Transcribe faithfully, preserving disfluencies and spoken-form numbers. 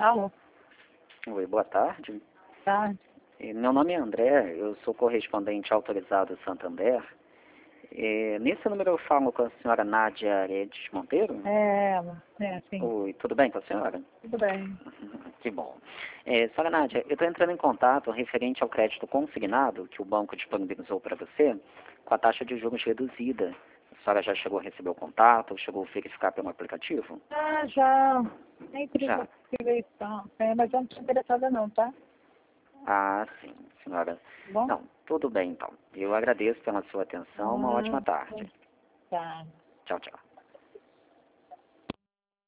Alô, Oi, boa tarde. tá? Eh, Meu nome é André, eu sou correspondente autorizado Santander. Eh, nesse número eu falo com a senhora Nádia Aredes Monteiro? É ela, é, sim, Oi, tudo bem com a senhora? tudo bem. Que bom. Eh, senhora Nádia, eu estou entrando em contato referente ao crédito consignado que o banco disponibilizou para você com a taxa de juros reduzida. A senhora já chegou a receber o contato, chegou a verificar pelo aplicativo? Ah, já, nem Já. precisa eleição, é, mas eu não estou interessada não, tá? Ah, sim, senhora. Tá bom? Não, tudo bem então. Eu agradeço pela sua atenção. Uma ótima Ah, tarde. tá. Tchau, tchau.